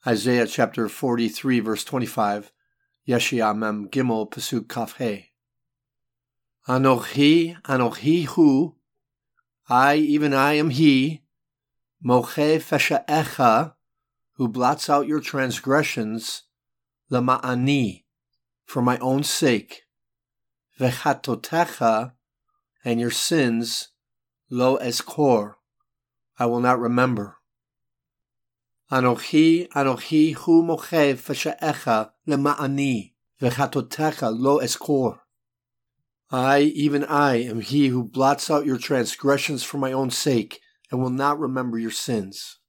Isaiah chapter 43, verse 25, Yeshaya Mem Gimel Pasuk Kaf He. Anochi, Anochi Hu, I, even I am He, Moche Feshaecha, who blots out your transgressions, Lema'ani, for my own sake, Vechatotecha, and your sins, Lo Eskor, I will not remember. Anochi, Anochi hu moche feshaecha lema'ani, vechatotecha lo eskor. I, even I, am He who blots out your transgressions for my own sake, and will not remember your sins.